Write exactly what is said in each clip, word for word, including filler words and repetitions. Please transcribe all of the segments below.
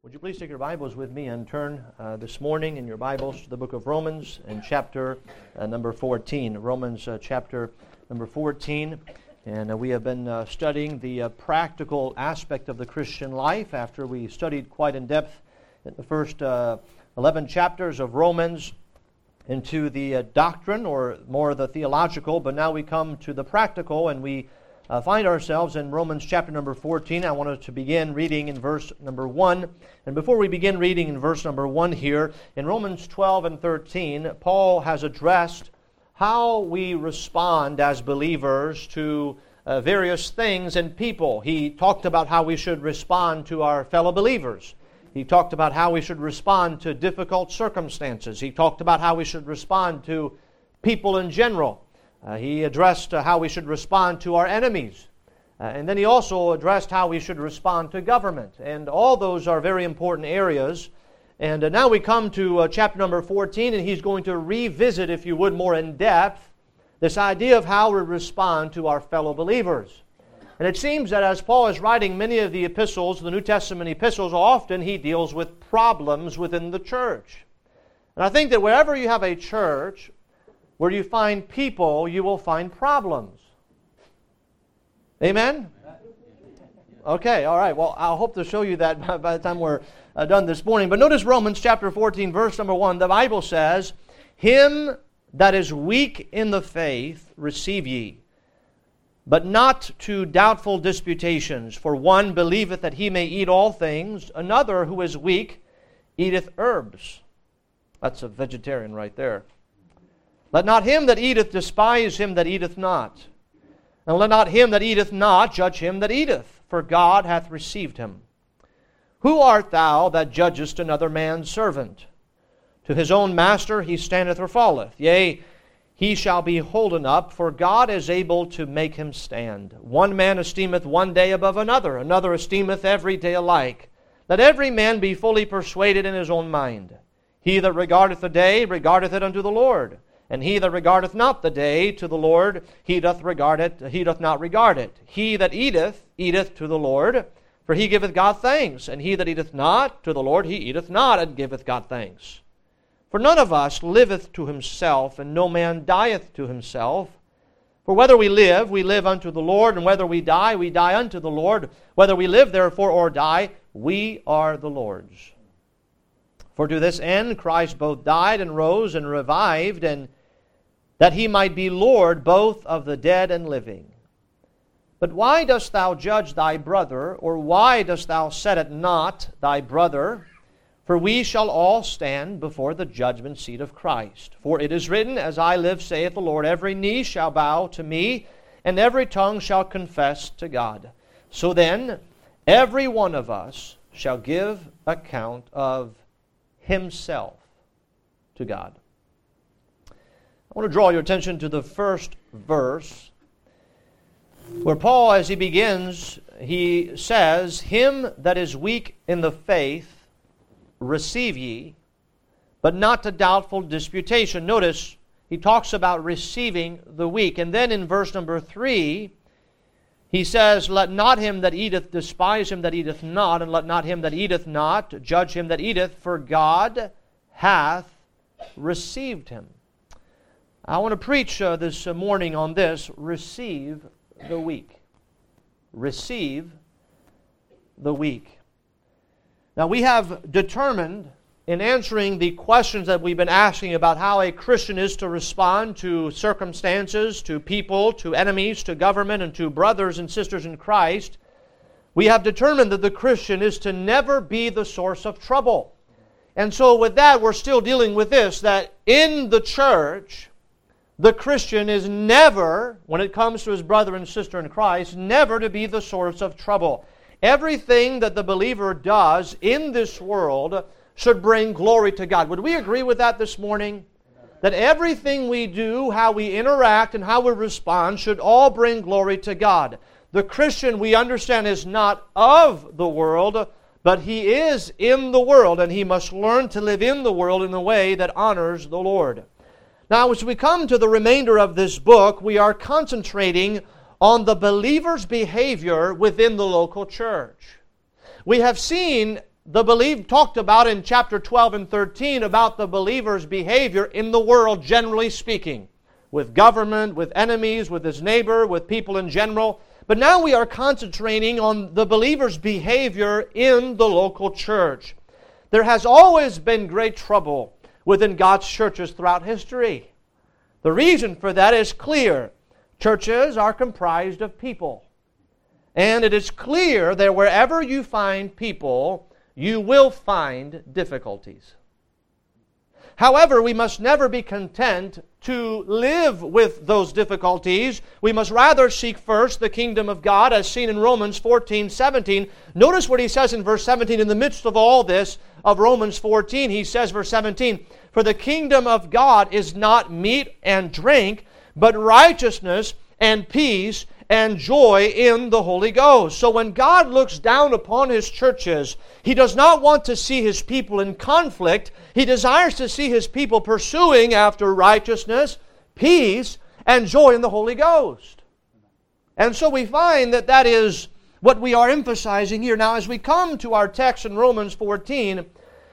Would you please take your Bibles with me and turn uh, this morning in your Bibles to the book of Romans and chapter uh, number fourteen. Romans uh, chapter number fourteen. And uh, we have been uh, studying the uh, practical aspect of the Christian life after we studied quite in depth in the first uh, eleven chapters of Romans into the uh, doctrine, or more the theological. But now we come to the practical, and we Uh, find ourselves in Romans chapter number fourteen. I wanted to begin reading in verse number one. And before we begin reading in verse number one here, in Romans twelve and thirteen, Paul has addressed how we respond as believers to uh, various things and people. He talked about how we should respond to our fellow believers. He talked about how we should respond to difficult circumstances. He talked about how we should respond to people in general. Uh, he addressed uh, how we should respond to our enemies. Uh, and then he also addressed how we should respond to government. And all those are very important areas. And uh, now we come to uh, chapter number fourteen, and he's going to revisit, if you would, more in depth, this idea of how we respond to our fellow believers. And it seems that as Paul is writing many of the epistles, the New Testament epistles, often he deals with problems within the church. And I think that wherever you have a church, where you find people, you will find problems. Amen? Okay, all right. Well, I hope to show you that by the time we're uh, done this morning. But notice Romans chapter fourteen, verse number one. The Bible says, "Him that is weak in the faith receive ye, but not to doubtful disputations. For one believeth that he may eat all things, another who is weak eateth herbs." That's a vegetarian right there. "Let not him that eateth despise him that eateth not. And let not him that eateth not judge him that eateth, for God hath received him. Who art thou that judgest another man's servant? To his own master he standeth or falleth. Yea, he shall be holden up, for God is able to make him stand. One man esteemeth one day above another, another esteemeth every day alike. Let every man be fully persuaded in his own mind. He that regardeth the day regardeth it unto the Lord. And he that regardeth not the day to the Lord, he doth regard it, he doth not regard it. He that eateth, eateth to the Lord, for he giveth God thanks. And he that eateth not to the Lord, he eateth not, and giveth God thanks. For none of us liveth to himself, and no man dieth to himself. For whether we live, we live unto the Lord, and whether we die, we die unto the Lord. Whether we live, therefore, or die, we are the Lord's. For to this end Christ both died and rose and revived, and that he might be Lord both of the dead and living. But why dost thou judge thy brother, or why dost thou set at naught thy brother? For we shall all stand before the judgment seat of Christ. For it is written, As I live, saith the Lord, every knee shall bow to me, and every tongue shall confess to God. So then, every one of us shall give account of himself to God. I want to draw your attention to the first verse, where Paul, as he begins, he says, "Him that is weak in the faith receive ye, but not to doubtful disputation." Notice, he talks about receiving the weak. And then in verse number three, he says, "Let not him that eateth despise him that eateth not, and let not him that eateth not judge him that eateth, for God hath received him." I want to preach uh, this morning on this: receive the weak. Receive the weak. Now, we have determined in answering the questions that we've been asking about how a Christian is to respond to circumstances, to people, to enemies, to government, and to brothers and sisters in Christ, we have determined that the Christian is to never be the source of trouble. And so with that, we're still dealing with this, that in the church, the Christian is never, when it comes to his brother and sister in Christ, never to be the source of trouble. Everything that the believer does in this world should bring glory to God. Would we agree with that this morning? That everything we do, how we interact, and how we respond should all bring glory to God. The Christian, we understand, is not of the world, but he is in the world, and he must learn to live in the world in a way that honors the Lord. Now, as we come to the remainder of this book, we are concentrating on the believer's behavior within the local church. We have seen the believe talked about in chapter twelve and thirteen about the believer's behavior in the world, generally speaking, with government, with enemies, with his neighbor, with people in general. But now we are concentrating on the believer's behavior in the local church. There has always been great trouble within God's churches throughout history. The reason for that is clear. Churches are comprised of people. And it is clear that wherever you find people, you will find difficulties. However, we must never be content to live with those difficulties. We must rather seek first the kingdom of God, as seen in Romans fourteen seventeen. Notice what he says in verse seventeen. In the midst of all this, of Romans fourteen, he says, verse seventeen, "For the kingdom of God is not meat and drink, but righteousness and peace and joy in the Holy Ghost." So when God looks down upon His churches, He does not want to see His people in conflict. He desires to see His people pursuing after righteousness, peace, and joy in the Holy Ghost. And so we find that that is what we are emphasizing here. Now, as we come to our text in Romans fourteen,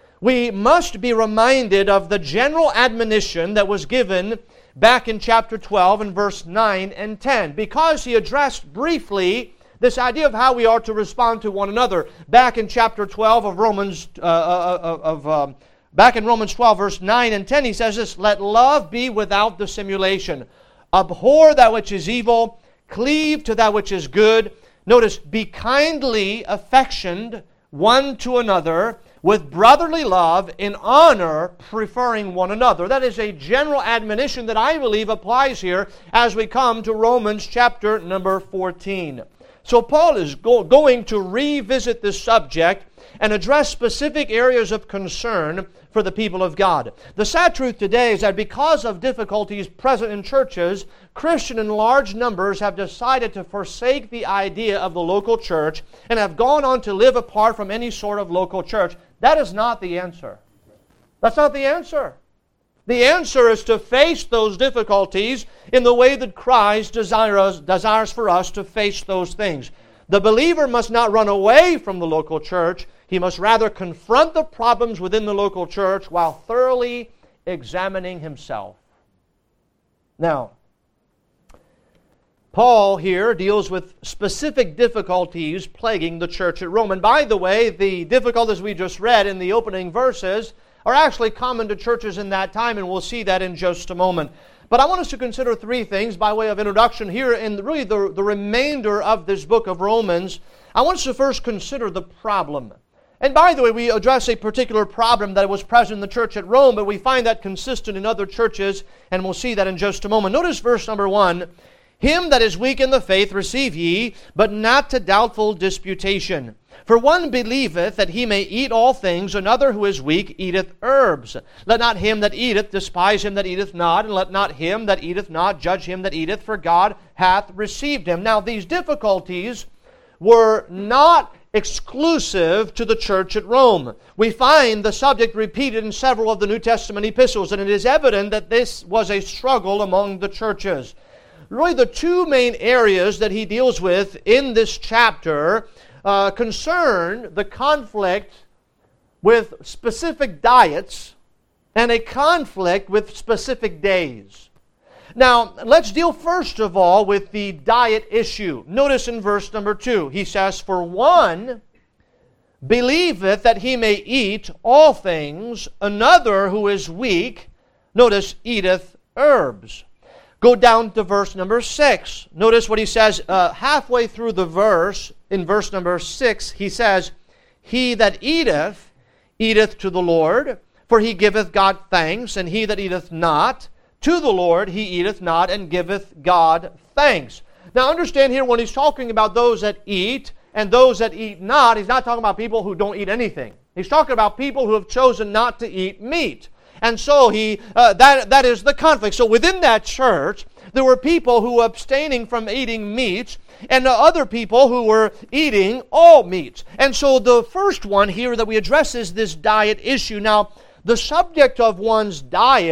we must be reminded of the general admonition that was given back in chapter twelve and verse nine and ten, because he addressed briefly this idea of how we are to respond to one another. Back in chapter twelve of Romans, uh, of, of um, back in Romans twelve, verse nine and ten, he says this: "Let love be without dissimulation. Abhor that which is evil, cleave to that which is good." Notice, "Be kindly affectioned one to another, with brotherly love, in honor, preferring one another." That is a general admonition that I believe applies here as we come to Romans chapter number fourteen. So Paul is go- going to revisit this subject and address specific areas of concern for the people of God. The sad truth today is that because of difficulties present in churches, Christians in large numbers have decided to forsake the idea of the local church and have gone on to live apart from any sort of local church. That is not the answer. That's not the answer. The answer is to face those difficulties in the way that Christ desires, desires for us to face those things. The believer must not run away from the local church. He must rather confront the problems within the local church while thoroughly examining himself. Now, Paul here deals with specific difficulties plaguing the church at Rome. And by the way, the difficulties we just read in the opening verses are actually common to churches in that time, and we'll see that in just a moment. But I want us to consider three things by way of introduction here in really the, the remainder of this book of Romans. I want us to first consider the problem. And by the way, we address a particular problem that was present in the church at Rome, but we find that consistent in other churches, and we'll see that in just a moment. Notice verse number one: "Him that is weak in the faith receive ye, but not to doubtful disputation. For one believeth that he may eat all things, another who is weak eateth herbs. Let not him that eateth despise him that eateth not, and let not him that eateth not judge him that eateth, for God hath received him." Now, these difficulties were not exclusive to the church at Rome. We find the subject repeated in several of the New Testament epistles, and it is evident that this was a struggle among the churches. Really, the two main areas that he deals with in this chapter uh, concern the conflict with specific diets and a conflict with specific days. Now, let's deal first of all with the diet issue. Notice in verse number two, he says, "For one believeth that he may eat all things, another who is weak," notice, "eateth herbs." Go down to verse number six. Notice what he says uh, halfway through the verse. In verse number six, he says, "He that eateth, eateth to the Lord, for he giveth God thanks, and he that eateth not, to the Lord he eateth not, and giveth God thanks." Now understand here, when he's talking about those that eat and those that eat not, he's not talking about people who don't eat anything. He's talking about people who have chosen not to eat meat. And so he uh, that that is the conflict. So within that church, there were people who were abstaining from eating meat, and other people who were eating all meats. And so the first one here that we address is this diet issue. Now, the subject of one's diet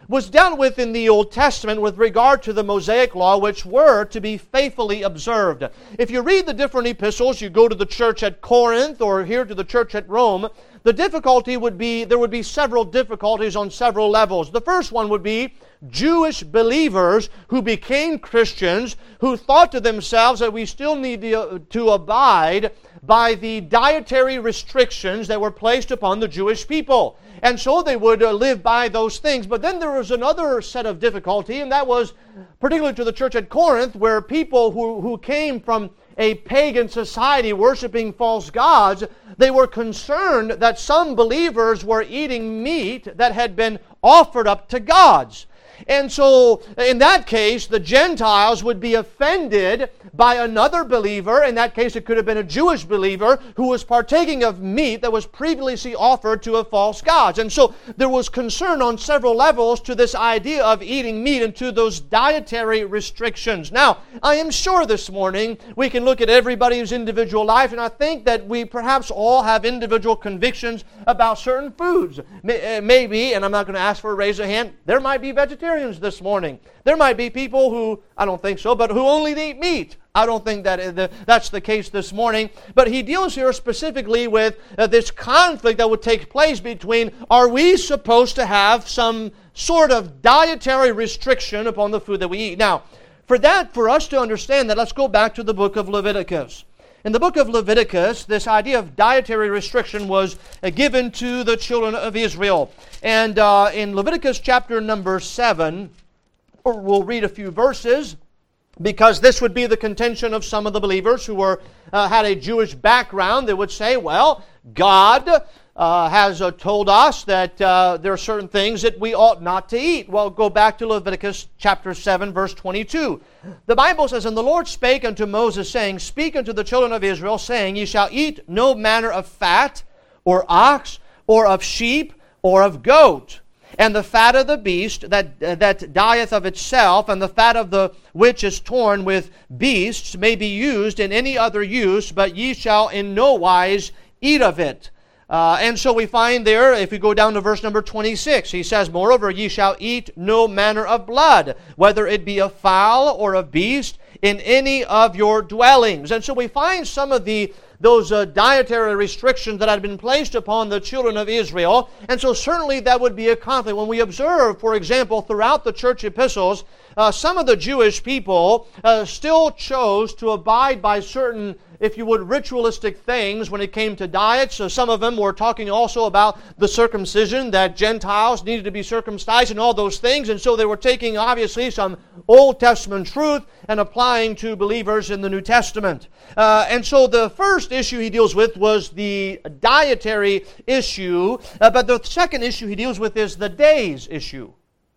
was dealt with in the Old Testament with regard to the Mosaic Law, which were to be faithfully observed. If you read the different epistles, you go to the church at Corinth or here to the church at Rome, the difficulty would be, there would be several difficulties on several levels. The first one would be Jewish believers who became Christians, who thought to themselves that we still need to, to abide by the dietary restrictions that were placed upon the Jewish people. And so they would uh, live by those things. But then there was another set of difficulty, and that was particularly to the church at Corinth, where people who, who came from a pagan society worshiping false gods, they were concerned that some believers were eating meat that had been offered up to gods. And so, in that case, the Gentiles would be offended by another believer. In that case, it could have been a Jewish believer who was partaking of meat that was previously offered to a false god. And so, there was concern on several levels to this idea of eating meat and to those dietary restrictions. Now, I am sure this morning we can look at everybody's individual life, and I think that we perhaps all have individual convictions about certain foods. Maybe, and I'm not going to ask for a raise of hand, there might be vegetarians this morning. There might be people who, I don't think so, but who only eat meat. I don't think that that's the case this morning. But he deals here specifically with uh, this conflict that would take place between, are we supposed to have some sort of dietary restriction upon the food that we eat? Now, for that, for us to understand that, let's go back to the book of Leviticus. In the book of Leviticus, this idea of dietary restriction was uh, given to the children of Israel. And uh, in Leviticus chapter number seven, we'll read a few verses, because this would be the contention of some of the believers who were uh, had a Jewish background. They would say, well, God uh, has uh, told us that uh, there are certain things that we ought not to eat. Well, go back to Leviticus chapter seven, verse twenty-two. The Bible says, "And the Lord spake unto Moses, saying, Speak unto the children of Israel, saying, Ye shall eat no manner of fat, or ox, or of sheep, or of goat. And the fat of the beast that uh, that dieth of itself, and the fat of the which is torn with beasts, may be used in any other use, but ye shall in no wise eat of it." Uh, and so we find there, if we go down to verse number twenty-six, he says, "Moreover, ye shall eat no manner of blood, whether it be of fowl or of beast, in any of your dwellings." And so we find some of the those uh, dietary restrictions that had been placed upon the children of Israel. And so certainly that would be a conflict. When we observe, for example, throughout the church epistles, uh, some of the Jewish people uh, still chose to abide by certain, if you would, ritualistic things when it came to diet. So some of them were talking also about the circumcision, that Gentiles needed to be circumcised and all those things. And so they were taking, obviously, some Old Testament truth and applying to believers in the New Testament. Uh, and so the first issue he deals with was the dietary issue, uh, but the second issue he deals with is the days issue.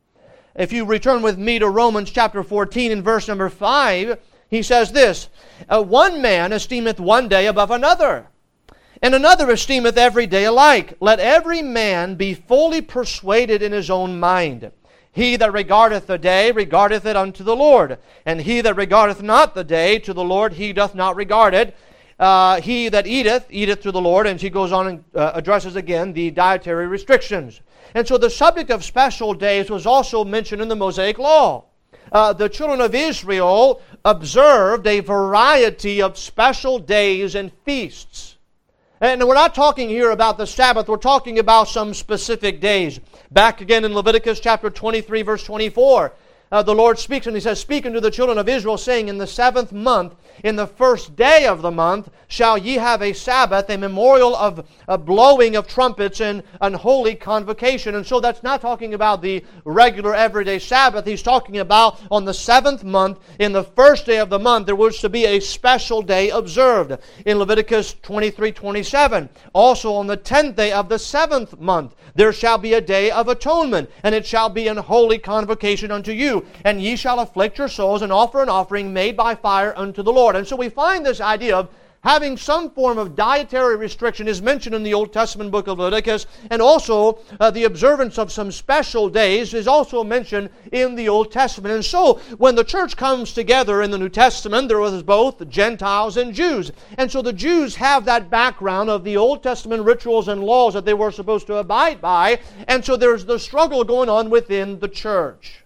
If you return with me to Romans chapter fourteen in verse number five, he says this, uh, "One man esteemeth one day above another, and another esteemeth every day alike. Let every man be fully persuaded in his own mind. He that regardeth the day regardeth it unto the Lord, and he that regardeth not the day to the Lord he doth not regard it. Uh, he that eateth, eateth to the Lord." And he goes on and uh, addresses again the dietary restrictions. And so the subject of special days was also mentioned in the Mosaic Law. Uh, the children of Israel observed a variety of special days and feasts. And we're not talking here about the Sabbath, we're talking about some specific days. Back again in Leviticus chapter twenty-three, verse twenty-four, uh, the Lord speaks and He says, "Speak unto the children of Israel, saying, In the seventh month, in the first day of the month, shall ye have a Sabbath, a memorial of a blowing of trumpets and an holy convocation." And so that's not talking about the regular everyday Sabbath. He's talking about on the seventh month, in the first day of the month, there was to be a special day observed. In Leviticus twenty-three, twenty-seven, also on the tenth day of the seventh month, there shall be a day of atonement, and it shall be an holy convocation unto you. And ye shall afflict your souls and offer an offering made by fire unto the Lord. And so we find this idea of having some form of dietary restriction is mentioned in the Old Testament book of Leviticus, and also uh, the observance of some special days is also mentioned in the Old Testament. And so, when the church comes together in the New Testament, there was both Gentiles and Jews. And so the Jews have that background of the Old Testament rituals and laws that they were supposed to abide by, and so there's the struggle going on within the church.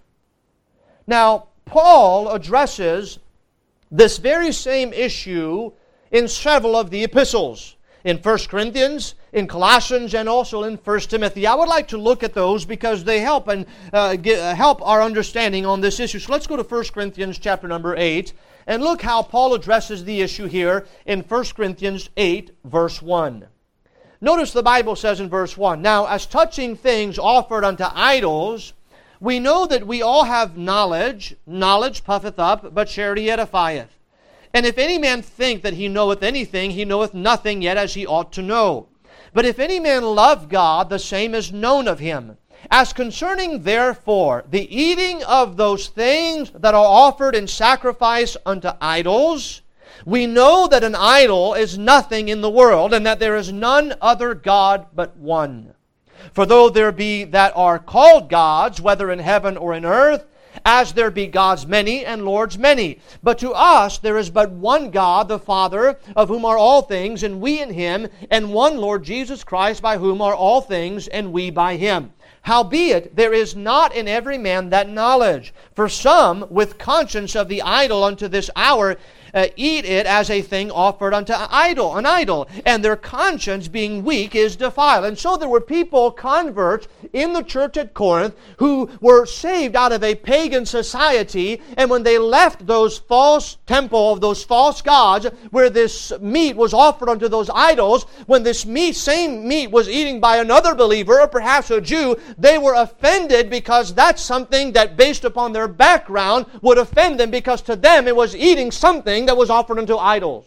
Now, Paul addresses this very same issue in several of the epistles, in First Corinthians, in Colossians, and also in First Timothy. I would like to look at those because they help and uh, get, uh, help our understanding on this issue. So let's go to First Corinthians chapter number eight, and look how Paul addresses the issue here in First Corinthians eight, verse one. Notice the Bible says in verse one, "Now as touching things offered unto idols, we know that we all have knowledge. Knowledge puffeth up, but charity edifieth. And if any man think that he knoweth anything, he knoweth nothing yet as he ought to know. But if any man love God, the same is known of him. As concerning therefore the eating of those things that are offered in sacrifice unto idols, we know that an idol is nothing in the world, and that there is none other God but one. For though there be that are called gods, whether in heaven or in earth, as there be gods many and lords many. But to us there is but one God, the Father, of whom are all things, and we in Him, and one Lord Jesus Christ, by whom are all things, and we by Him. Howbeit, there is not in every man that knowledge. For some, with conscience of the idol unto this hour, Uh, eat it as a thing offered unto idol, an idol, and their conscience being weak is defiled." And so there were people, converts, in the church at Corinth who were saved out of a pagan society, and when they left those false temple of those false gods where this meat was offered unto those idols, when this meat, same meat was eaten by another believer, or perhaps a Jew, they were offended because that's something that based upon their background would offend them, because to them it was eating something that was offered unto idols.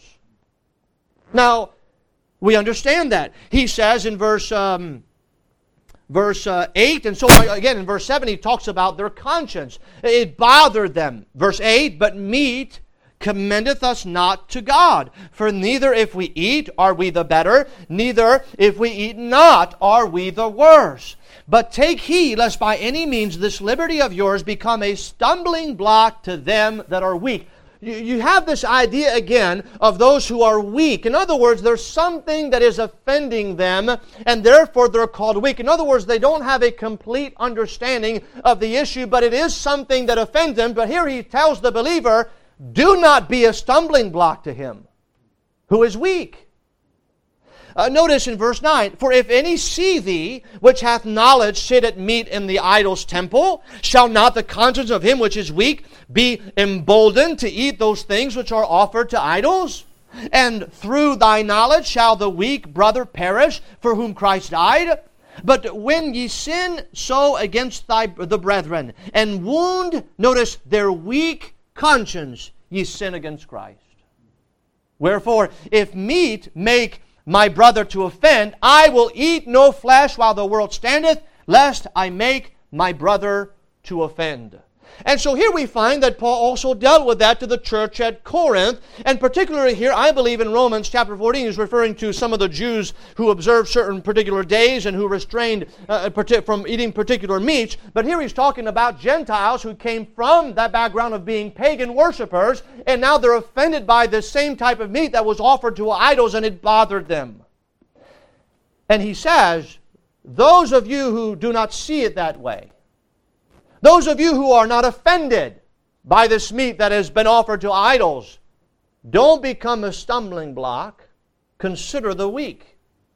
Now, we understand that. He says in verse um, verse uh, eight, and so again in verse seven, he talks about their conscience. It bothered them. Verse eight, "But meat commendeth us not to God. For neither if we eat are we the better, neither if we eat not are we the worse. But take heed lest by any means this liberty of yours become a stumbling block to them that are weak." You have this idea again of those who are weak. In other words, there's something that is offending them, and therefore they're called weak. In other words, they don't have a complete understanding of the issue, but it is something that offends them. But here he tells the believer, do not be a stumbling block to him who is weak. Uh, notice in verse nine, "For if any see thee, which hath knowledge, sit at meat in the idol's temple, shall not the conscience of him which is weak be emboldened to eat those things which are offered to idols? And through thy knowledge shall the weak brother perish, for whom Christ died? But when ye sin so against thy, the brethren, and wound," notice, "their weak conscience, ye sin against Christ. Wherefore, if meat make my brother to offend, I will eat no flesh while the world standeth, lest I make my brother to offend." And so here we find that Paul also dealt with that to the church at Corinth, and particularly here, I believe in Romans chapter fourteen, he's referring to some of the Jews who observed certain particular days and who restrained uh, from eating particular meats. But here he's talking about Gentiles who came from that background of being pagan worshipers, and now they're offended by this same type of meat that was offered to idols, and it bothered them. And he says, those of you who do not see it that way, those of you who are not offended by this meat that has been offered to idols, don't become a stumbling block. Consider the weak.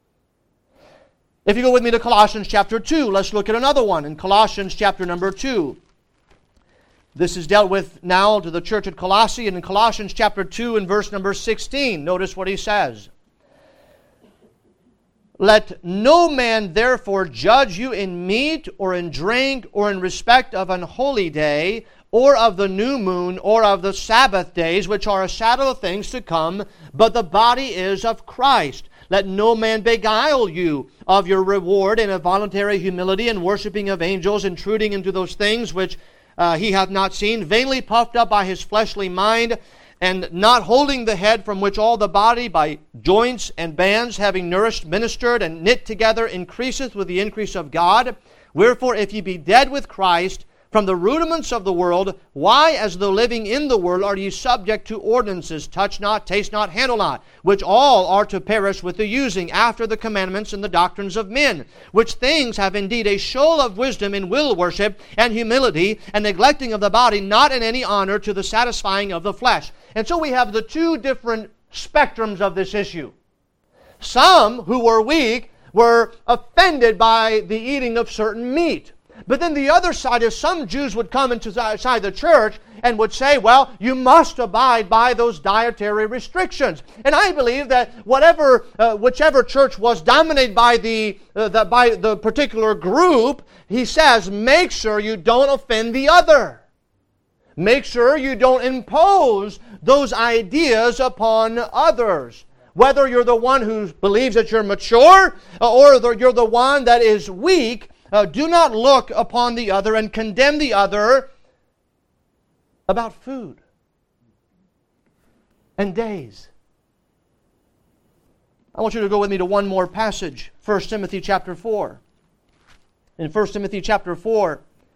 If you go with me to Colossians chapter two, let's look at another one in Colossians chapter number two. This is dealt with now to the church at Colossae, and in Colossians chapter two and verse number sixteen, notice what he says. "Let no man therefore judge you in meat or in drink or in respect of an holy day or of the new moon or of the Sabbath days, which are a shadow of things to come, but the body is of Christ. Let no man beguile you of your reward in a voluntary humility and worshiping of angels, intruding into those things which uh, he hath not seen, vainly puffed up by his fleshly mind, and not holding the head, from which all the body by joints and bands, having nourished, ministered, and knit together, increaseth with the increase of God. Wherefore, if ye be dead with Christ from the rudiments of the world, why, as though living in the world, are ye subject to ordinances, touch not, taste not, handle not, which all are to perish with the using, after the commandments and the doctrines of men, which things have indeed a show of wisdom in will worship and humility, and neglecting of the body, not in any honor, to the satisfying of the flesh. And so we have the two different spectrums of this issue. Some who were weak were offended by the eating of certain meat. But then the other side is some Jews would come inside the church and would say, well, you must abide by those dietary restrictions. And I believe that whatever, uh, whichever church was dominated by the, uh, the, by the particular group, he says, make sure you don't offend the other. Make sure you don't impose those ideas upon others. Whether you're the one who believes that you're mature or you're the one that is weak, Uh, do not look upon the other and condemn the other about food and days. I want you to go with me to one more passage, First Timothy chapter four. In First Timothy chapter four,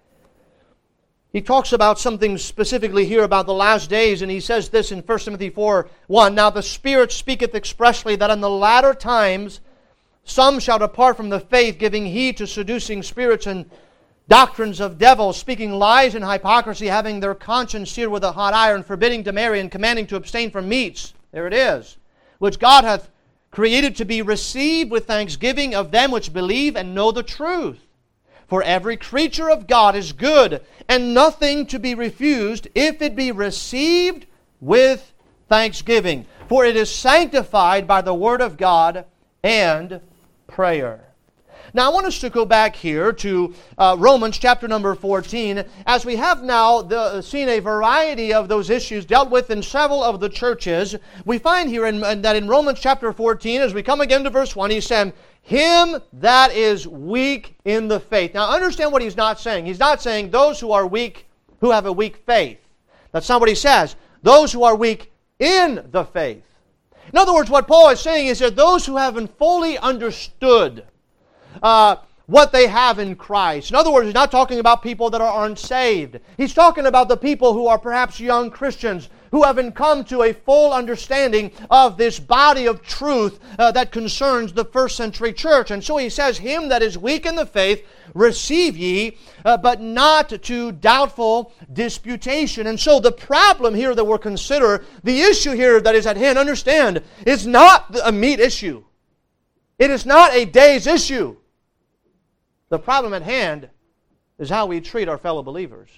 he talks about something specifically here about the last days, and he says this in First Timothy four one, Now the Spirit speaketh expressly that in the latter times some shall depart from the faith, giving heed to seducing spirits and doctrines of devils, speaking lies and hypocrisy, having their conscience seared with a hot iron, forbidding to marry and commanding to abstain from meats. There it is. Which God hath created to be received with thanksgiving of them which believe and know the truth. For every creature of God is good, and nothing to be refused, if it be received with thanksgiving. For it is sanctified by the word of God and prayer. Now I want us to go back here to uh, Romans chapter number fourteen, as we have now the, seen a variety of those issues dealt with in several of the churches. We find here in, that in Romans chapter fourteen, as we come again to verse one, he's saying, him that is weak in the faith. Now understand what he's not saying. He's not saying those who are weak, who have a weak faith. That's not what he says. Those who are weak in the faith. In other words, what Paul is saying is that those who haven't fully understood uh, what they have in Christ. In other words, he's not talking about people that are unsaved. He's talking about the people who are perhaps young Christians who haven't come to a full understanding of this body of truth uh, that concerns the first century church. And so he says, him that is weak in the faith, receive ye, uh, but not to doubtful disputation. And so the problem here that we're considering, the issue here that is at hand, understand, is not a meat issue. It is not a day's issue. The problem at hand is how we treat our fellow believers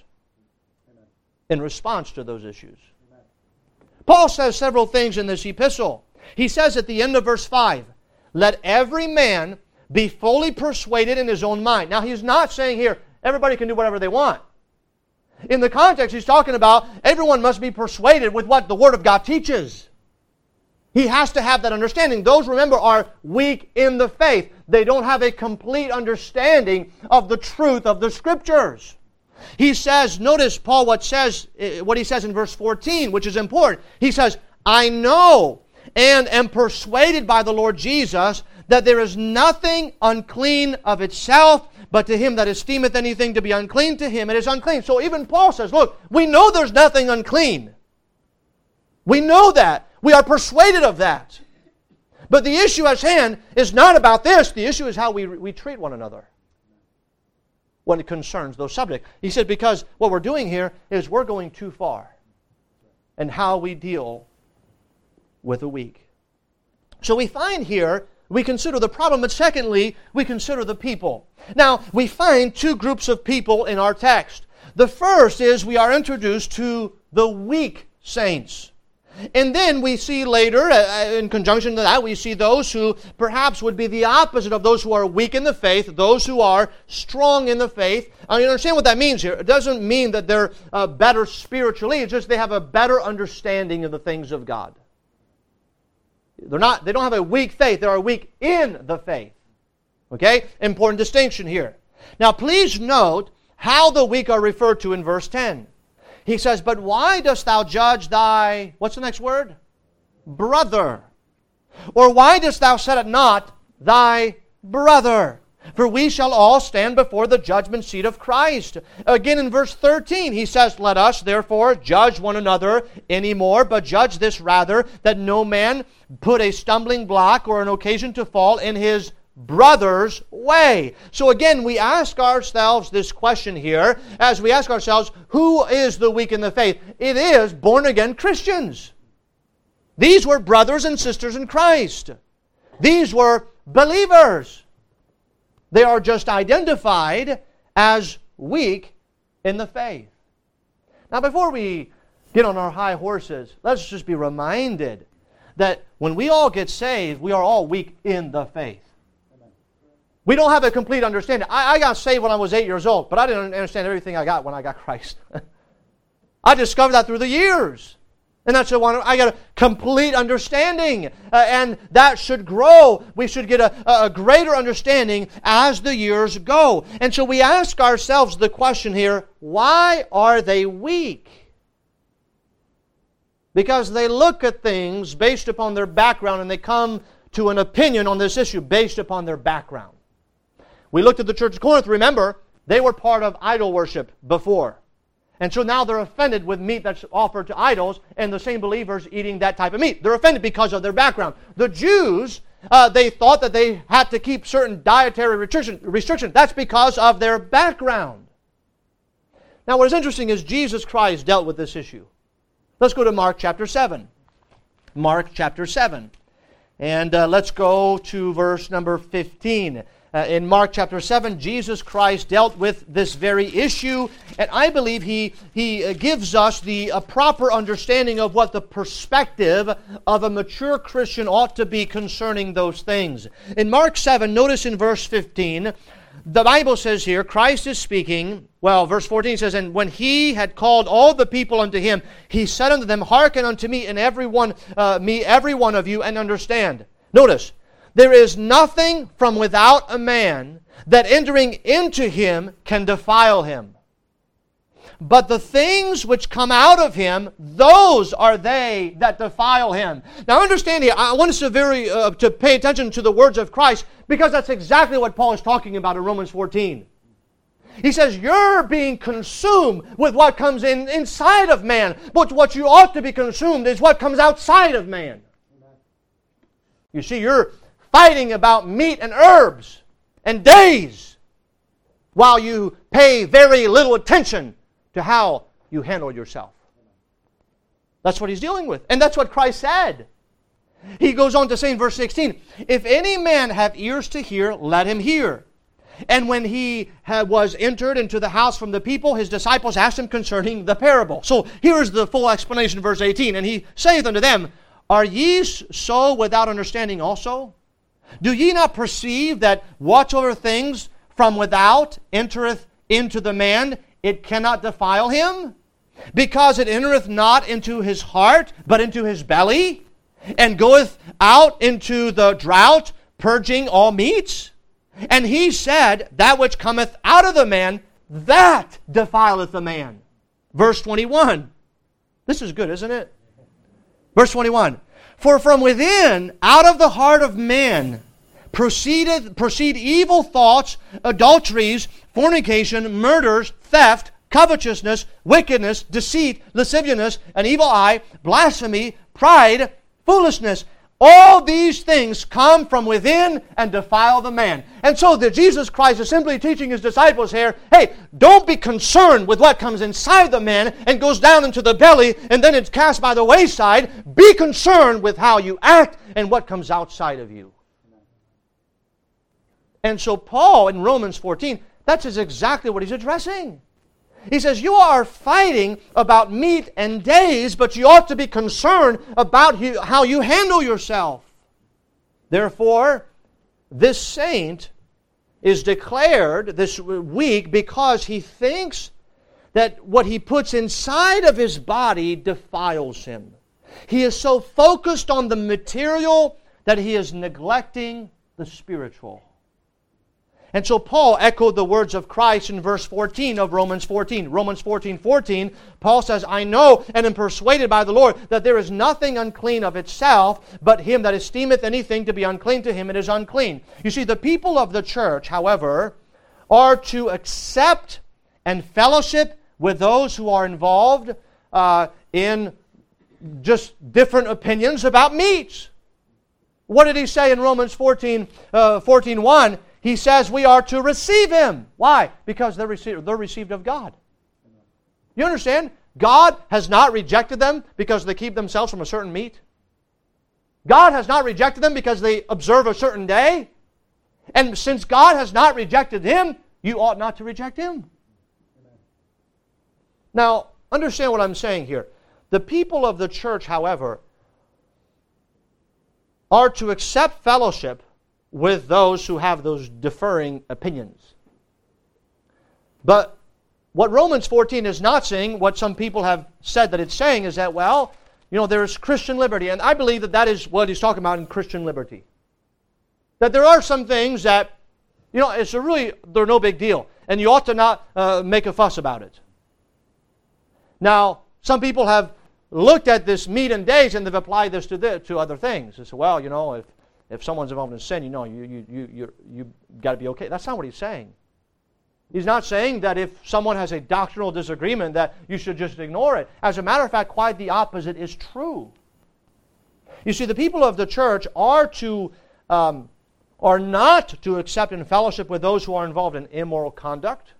in response to those issues. Paul says several things in this epistle. He says at the end of verse five, let every man be fully persuaded in his own mind. Now he's not saying here, everybody can do whatever they want. In the context, he's talking about everyone must be persuaded with what the Word of God teaches. He has to have that understanding. Those, remember, are weak in the faith. They don't have a complete understanding of the truth of the Scriptures. He says, notice Paul what says, what he says in verse fourteen, which is important. He says, I know and am persuaded by the Lord Jesus that there is nothing unclean of itself, but to him that esteemeth anything to be unclean, to him it is unclean. So even Paul says, look, we know there's nothing unclean. We know that. We are persuaded of that. But the issue at hand is not about this. The issue is how we, we treat one another when it concerns those subjects. He said, because what we're doing here is we're going too far in how we deal with the weak. So we find here, we consider the problem, but secondly, we consider the people. Now, we find two groups of people in our text. The first is we are introduced to the weak saints. And then we see later, uh, in conjunction to that, we see those who perhaps would be the opposite of those who are weak in the faith, those who are strong in the faith. I mean, you understand what that means here. It doesn't mean that they're uh, better spiritually. It's just they have a better understanding of the things of God. They're not, they don't have a weak faith. They are weak in the faith. Okay? Important distinction here. Now, please note how the weak are referred to in verse ten. He says, but why dost thou judge thy, what's the next word? Brother. Or why dost thou set at naught thy brother? For we shall all stand before the judgment seat of Christ. Again in verse thirteen, he says, let us therefore judge one another any more, but judge this rather, that no man put a stumbling block or an occasion to fall in his brother's way. So again, we ask ourselves this question here, as we ask ourselves, who is the weak in the faith? It is born-again Christians. These were brothers and sisters in Christ. These were believers. They are just identified as weak in the faith. Now, before we get on our high horses, let's just be reminded that when we all get saved, we are all weak in the faith. We don't have a complete understanding. I, I got saved when I was eight years old, but I didn't understand everything I got when I got Christ. I discovered that through the years. And that's the one, I got a complete understanding. Uh, and that should grow. We should get a, a greater understanding as the years go. And so we ask ourselves the question here, why are they weak? Because they look at things based upon their background and they come to an opinion on this issue based upon their background. We looked at the church of Corinth, remember, they were part of idol worship before. And so now they're offended with meat that's offered to idols and the same believers eating that type of meat. They're offended because of their background. The Jews, uh, they thought that they had to keep certain dietary restriction, restrictions. That's because of their background. Now what is interesting is Jesus Christ dealt with this issue. Let's go to Mark chapter seven. Mark chapter seven. And uh, let's go to verse number fifteen. Uh, in Mark chapter seven, Jesus Christ dealt with this very issue, and I believe He, he uh, gives us the uh, proper understanding of what the perspective of a mature Christian ought to be concerning those things. In Mark seven, notice in verse fifteen, the Bible says here, Christ is speaking, well, verse fourteen says, and when He had called all the people unto Him, He said unto them, hearken unto me, and every one, uh, me, every one of you, and understand. Notice, there is nothing from without a man that entering into him can defile him. But the things which come out of him, those are they that defile him. Now understand here, I want us to, very, uh, to pay attention to the words of Christ, because that's exactly what Paul is talking about in Romans fourteen. He says, you're being consumed with what comes in inside of man. But what you ought to be consumed is what comes outside of man. You see, you're fighting about meat and herbs and days while you pay very little attention to how you handle yourself. That's what he's dealing with. And that's what Christ said. He goes on to say in verse sixteen, if any man have ears to hear, let him hear. And when he had, was entered into the house from the people, his disciples asked him concerning the parable. So here's the full explanation, verse eighteen. And he saith unto them, are ye so without understanding also? Do ye not perceive that whatsoever things from without entereth into the man, it cannot defile him? Because it entereth not into his heart, but into his belly, and goeth out into the drought, purging all meats? And he said, that which cometh out of the man, that defileth the man. Verse twenty-one. This is good, isn't it? Verse twenty-one. For from within, out of the heart of man, proceedeth, proceed evil thoughts, adulteries, fornication, murders, theft, covetousness, wickedness, deceit, lasciviousness, an evil eye, blasphemy, pride, foolishness. All these things come from within and defile the man. And so that Jesus Christ is simply teaching His disciples here, hey, don't be concerned with what comes inside the man and goes down into the belly and then it's cast by the wayside. Be concerned with how you act and what comes outside of you. And so Paul in Romans fourteen, that's exactly what he's addressing. He says, you are fighting about meat and days, but you ought to be concerned about how you handle yourself. Therefore, this saint is declared this week because he thinks that what he puts inside of his body defiles him. He is so focused on the material that he is neglecting the spiritual. And so Paul echoed the words of Christ in verse fourteen of Romans fourteen. Romans fourteen fourteen, Paul says, I know and am persuaded by the Lord that there is nothing unclean of itself, but him that esteemeth anything to be unclean, to him it is unclean. You see, the people of the church, however, are to accept and fellowship with those who are involved uh, in just different opinions about meats. What did he say in Romans fourteen, uh, fourteen one? He says we are to receive Him. Why? Because they're received, they're received of God. You understand? God has not rejected them because they keep themselves from a certain meat. God has not rejected them because they observe a certain day. And since God has not rejected him, you ought not to reject him. Now, understand what I'm saying here. The people of the church, however, are to accept fellowship with those who have those differing opinions. But what Romans fourteen is not saying, what some people have said that it's saying, is that, well, you know, there is Christian liberty. And I believe that that is what he's talking about in Christian liberty. That there are some things that, you know, it's a really, they're no big deal. And you ought to not uh, make a fuss about it. Now, some people have looked at this meat and days and they've applied this to the, to other things. They say, well, you know, if, if someone's involved in sin, you know, you you you you you got to be okay. That's not what he's saying. He's not saying that if someone has a doctrinal disagreement that you should just ignore it. As a matter of fact, quite the opposite is true. You see, the people of the church are to um, are not to accept and fellowship with those who are involved in immoral conduct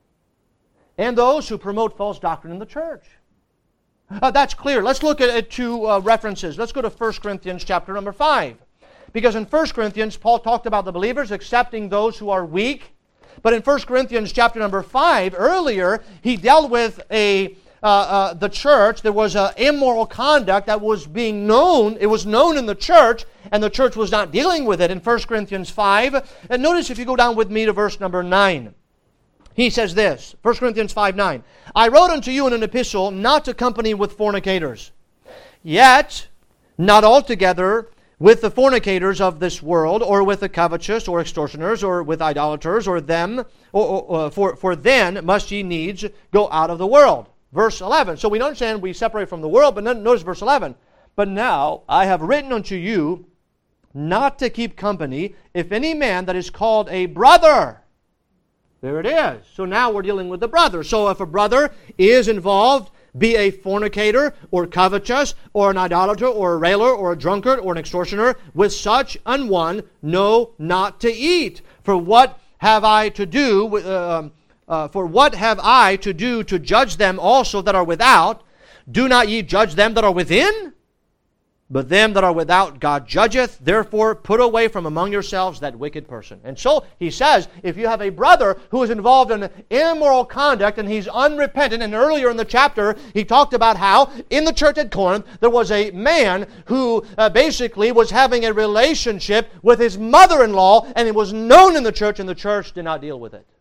and those who promote false doctrine in the church. Uh, that's clear. Let's look at, at two uh, references. Let's go to First Corinthians chapter number five. Because in First Corinthians, Paul talked about the believers accepting those who are weak. But in First Corinthians chapter number five, earlier, he dealt with a uh, uh, the church. There was an immoral conduct that was being known. It was known in the church, and the church was not dealing with it in First Corinthians five. And notice if you go down with me to verse number nine. He says this, First Corinthians five nine, I wrote unto you in an epistle not to company with fornicators, yet not altogether with the fornicators of this world, or with the covetous, or extortioners, or with idolaters, or them, or, or, or, for, for then must ye needs go out of the world. Verse eleven. So we understand we separate from the world, but notice verse eleven. But now I have written unto you not to keep company, if any man that is called a brother. There it is. So now we're dealing with the brother. So if a brother is involved, be a fornicator, or covetous, or an idolater, or a railer, or a drunkard, or an extortioner, with such an one know not to eat. For what have I to do? With, uh, uh, for what have I to do to judge them also that are without? Do not ye judge them that are within? But them that are without God judgeth. Therefore put away from among yourselves that wicked person. And so he says, if you have a brother who is involved in immoral conduct and he's unrepentant, and earlier in the chapter he talked about how in the church at Corinth there was a man who uh, basically was having a relationship with his mother-in-law, and it was known in the church, and the church did not deal with it.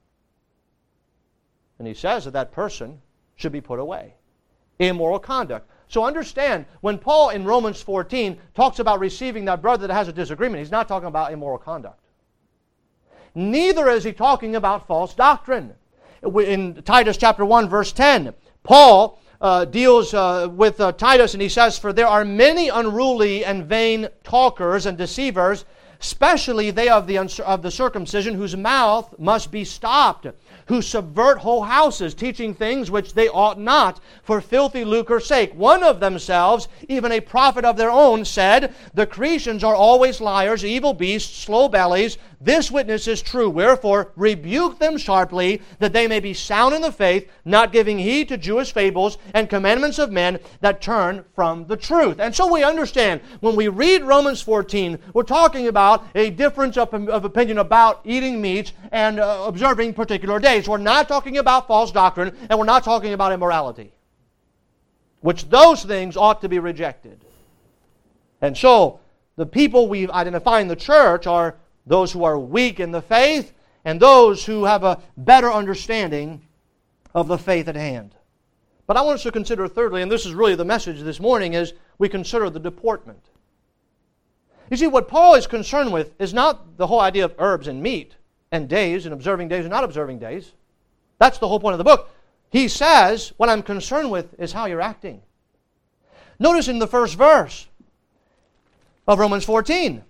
And he says that that person should be put away. Immoral conduct. So understand, when Paul in Romans fourteen talks about receiving that brother that has a disagreement, he's not talking about immoral conduct. Neither is he talking about false doctrine. In Titus chapter one, verse ten, Paul uh, deals uh, with uh, Titus, and he says, For there are many unruly and vain talkers and deceivers, especially they of the, of the circumcision, whose mouth must be stopped, who subvert whole houses, teaching things which they ought not, for filthy lucre's sake. One of themselves, even a prophet of their own, said, The Cretians are always liars, evil beasts, slow bellies. This witness is true. Wherefore, rebuke them sharply, that they may be sound in the faith, not giving heed to Jewish fables and commandments of men that turn from the truth. And so we understand, when we read Romans fourteen, we're talking about a difference of, of opinion about eating meats and uh, observing particular days. We're not talking about false doctrine, and we're not talking about immorality, which those things ought to be rejected. And so, the people we identify in the church are those who are weak in the faith, and those who have a better understanding of the faith at hand. But I want us to consider thirdly, and this is really the message this morning, is we consider the deportment. You see, what Paul is concerned with is not the whole idea of herbs and meat. and days and observing days and not observing days. That's the whole point of the book. He says, what I'm concerned with is how you're acting. Notice in the first verse of Romans fourteen,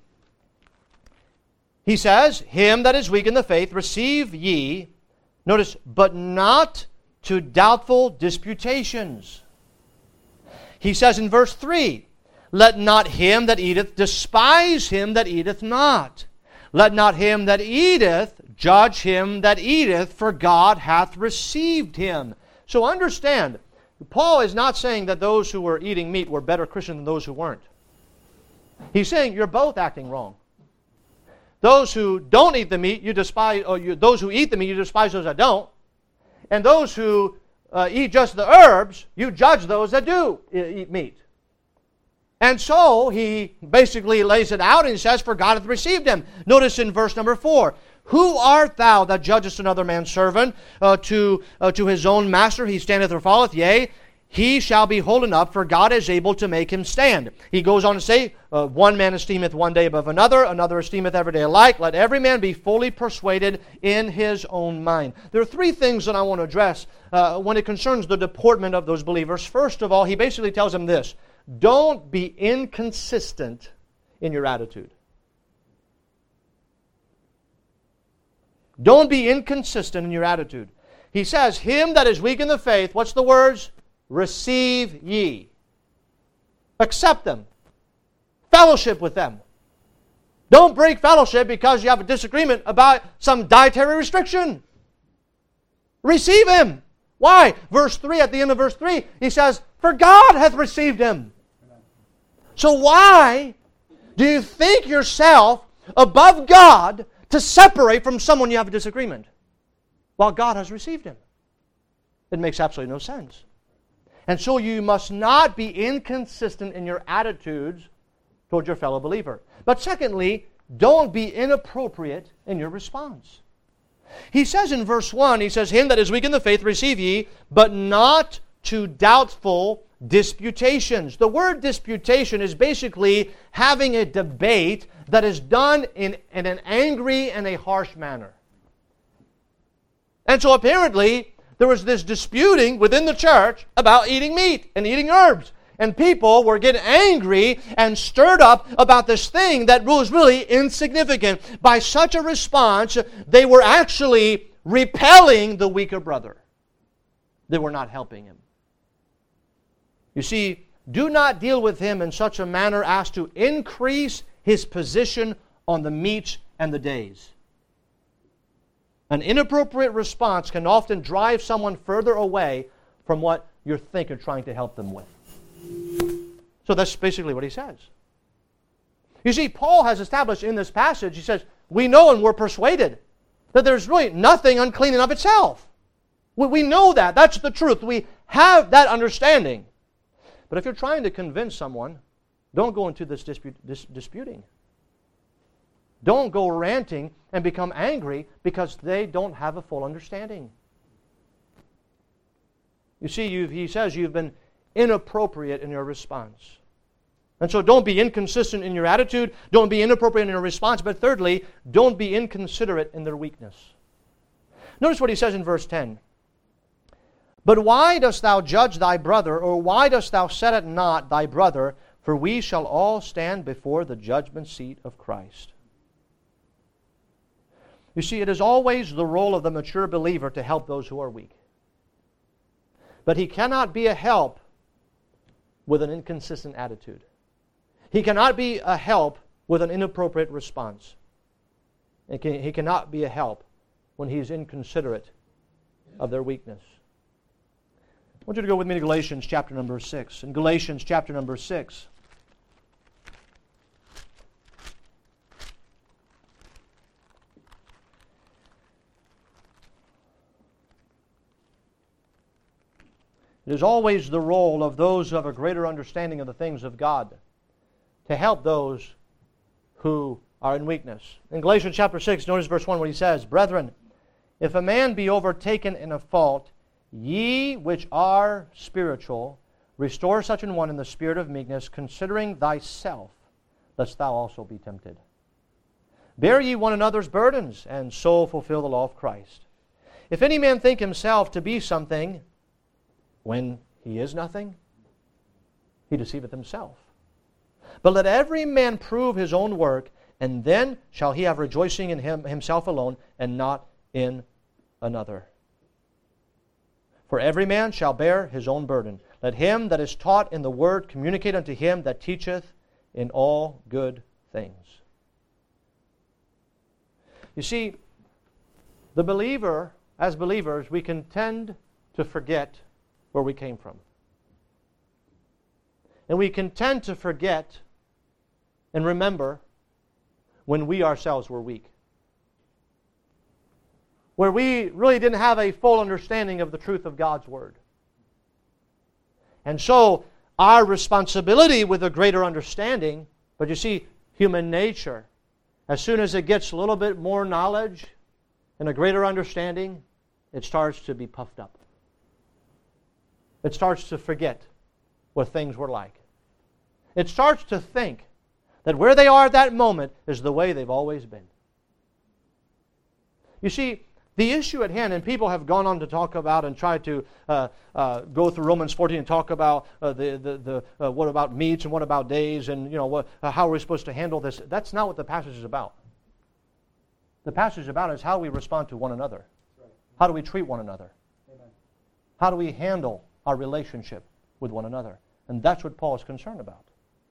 he says, him that is weak in the faith receive ye, notice, but not to doubtful disputations. He says in verse three, let not him that eateth despise him that eateth not. Let not him that eateth judge him that eateth, for God hath received him. So understand, Paul is not saying that those who were eating meat were better Christians than those who weren't. He's saying you're both acting wrong. Those who don't eat the meat, you despise, or you, those who eat the meat, you despise those that don't. And those who uh, eat just the herbs, you judge those that do eat meat. And so he basically lays it out and says, for God hath received him. Notice in verse number four, who art thou that judgest another man's servant uh, to, uh, to his own master? He standeth or falleth, yea, he shall be holden up, for God is able to make him stand. He goes on to say, uh, one man esteemeth one day above another, another esteemeth every day alike. Let every man be fully persuaded in his own mind. There are three things that I want to address uh, when it concerns the deportment of those believers. First of all, he basically tells them this: don't be inconsistent in your attitude. Don't be inconsistent in your attitude. He says, him that is weak in the faith, what's the words? Receive ye. Accept them. Fellowship with them. Don't break fellowship because you have a disagreement about some dietary restriction. Receive him. Why? Verse three, at the end of verse three, he says, for God hath received him. So why do you think yourself above God to separate from someone you have a disagreement while God has received him? It makes absolutely no sense. And so you must not be inconsistent in your attitudes toward your fellow believer. But secondly, don't be inappropriate in your response. He says in verse one, he says, him that is weak in the faith receive ye, but not to doubtful disputations. The word disputation is basically having a debate that is done in, in an angry and a harsh manner. And so apparently, there was this disputing within the church about eating meat and eating herbs. And people were getting angry and stirred up about this thing that was really insignificant. By such a response, they were actually repelling the weaker brother. They were not helping him. You see, do not deal with him in such a manner as to increase his position on the meats and the days. An inappropriate response can often drive someone further away from what you're thinking, trying to help them with. So that's basically what he says. You see, Paul has established in this passage, he says, we know and we're persuaded that there's really nothing unclean in of itself. We, we know that. That's the truth. We have that understanding. But if you're trying to convince someone, don't go into this, dispute, this disputing. Don't go ranting and become angry because they don't have a full understanding. You see, you've, he says you've been inappropriate in your response. And so don't be inconsistent in your attitude. Don't be inappropriate in your response. But thirdly, don't be inconsiderate in their weakness. Notice what he says in verse ten. But why dost thou judge thy brother, or why dost thou set at naught thy brother? For we shall all stand before the judgment seat of Christ. You see, it is always the role of the mature believer to help those who are weak. But he cannot be a help with an inconsistent attitude. He cannot be a help with an inappropriate response. He cannot be a help when he's inconsiderate of their weakness. I want you to go with me to Galatians chapter number six. In Galatians chapter number six, it is always the role of those who have a greater understanding of the things of God to help those who are in weakness. In Galatians chapter six, notice verse one, what he says, Brethren, if a man be overtaken in a fault, ye which are spiritual, restore such an one in the spirit of meekness, considering thyself, lest thou also be tempted. Bear ye one another's burdens, and so fulfill the law of Christ. If any man think himself to be something, when he is nothing, he deceiveth himself. But let every man prove his own work, and then shall he have rejoicing in him, himself alone, and not in another. For every man shall bear his own burden. Let him that is taught in the word communicate unto him that teacheth in all good things. You see, the believer, as believers, we can tend to forget where we came from. And we can tend to forget and remember when we ourselves were weak. Where we really didn't have a full understanding of the truth of God's Word. And so, our responsibility with a greater understanding, but you see, human nature, as soon as it gets a little bit more knowledge and a greater understanding, it starts to be puffed up. It starts to forget what things were like. It starts to think that where they are at that moment is the way they've always been. You see, the issue at hand, and people have gone on to talk about and try to uh, uh, go through Romans fourteen and talk about uh, the the, the uh, what about meats and what about days and you know what, uh, how are we supposed to handle this. That's not what the passage is about. The passage is about is how we respond to one another. How do we treat one another? Amen. How do we handle our relationship with one another? And that's what Paul is concerned about.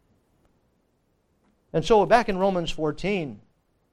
And so back in Romans fourteen,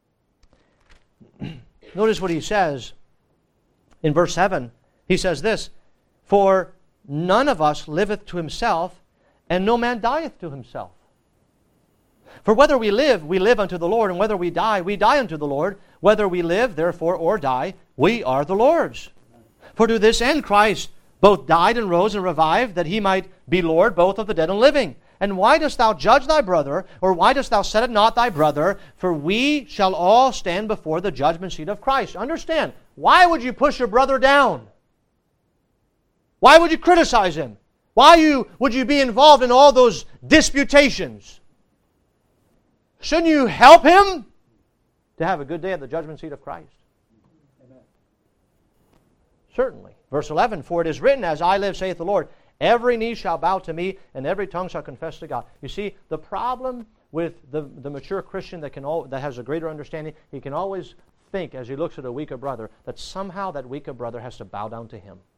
notice what he says in verse seven. He says this, for none of us liveth to himself, and no man dieth to himself. For whether we live, we live unto the Lord, and whether we die, we die unto the Lord. Whether we live, therefore, or die, we are the Lord's. For to this end Christ both died and rose and revived, that he might be Lord both of the dead and living. And why dost thou judge thy brother, or why dost thou set at naught thy brother? For we shall all stand before the judgment seat of Christ. Understand, why would you push your brother down? Why would you criticize him? Why you, would you be involved in all those disputations? Shouldn't you help him to have a good day at the judgment seat of Christ? Amen. Certainly. Verse eleven, for it is written, as I live, saith the Lord, every knee shall bow to me, and every tongue shall confess to God. You see, the problem with the, the mature Christian that can all, that has a greater understanding, he can always think, as he looks at a weaker brother, that somehow that weaker brother has to bow down to him.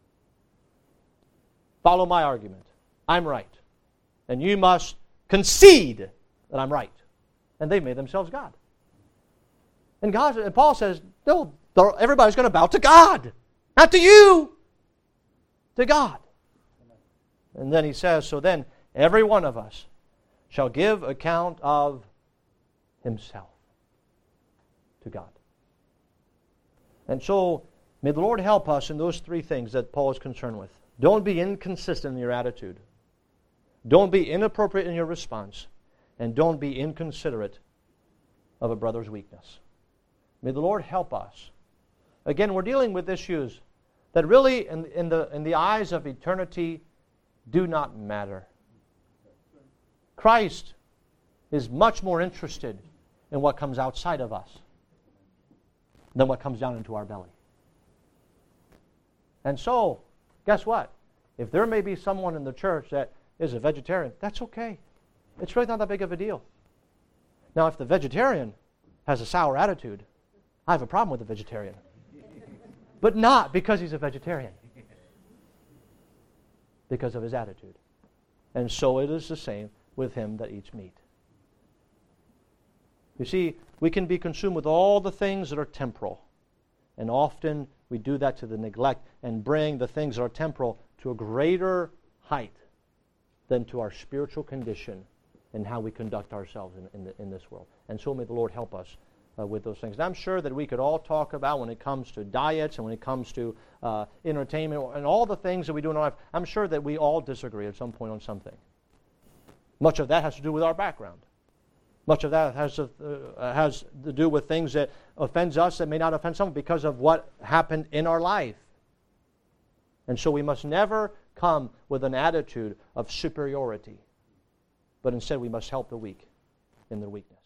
Follow my argument. I'm right. And you must concede that I'm right. And they've made themselves God. And God, and Paul says, no, everybody's going to bow to God. Not to you. To God. And then he says, so then every one of us shall give account of himself to God. And so, may the Lord help us in those three things that Paul is concerned with. Don't be inconsistent in your attitude. Don't be inappropriate in your response. And don't be inconsiderate of a brother's weakness. May the Lord help us. Again, we're dealing with issues that really, in, in, the, in the eyes of eternity, do not matter. Christ is much more interested in what comes outside of us than what comes down into our belly. And so, guess what? If there may be someone in the church that is a vegetarian, that's okay. It's really not that big of a deal. Now, if the vegetarian has a sour attitude, I have a problem with the vegetarian. But not because he's a vegetarian. Because of his attitude. And so it is the same with him that eats meat. You see, we can be consumed with all the things that are temporal. And often we do that to the neglect and bring the things that are temporal to a greater height than to our spiritual condition and how we conduct ourselves in, in, the, in this world. And so may the Lord help us uh, with those things. And I'm sure that we could all talk about when it comes to diets and when it comes to uh, entertainment and all the things that we do in our life, I'm sure that we all disagree at some point on something. Much of that has to do with our background. Much of that has to, uh, has to do with things that offends us that may not offend someone because of what happened in our life. And so we must never come with an attitude of superiority, but instead we must help the weak in their weakness.